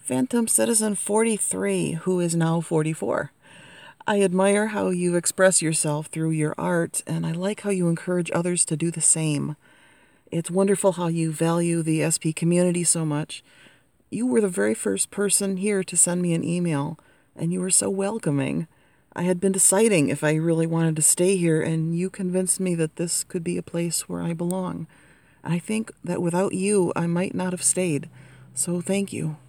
Phantom Citizen 43, who is now 44. I admire how you express yourself through your art, and I like how you encourage others to do the same. It's wonderful how you value the SP community so much. You were the very first person here to send me an email, and you were so welcoming. I had been deciding if I really wanted to stay here, and you convinced me that this could be a place where I belong. And I think that without you, I might not have stayed. So thank you.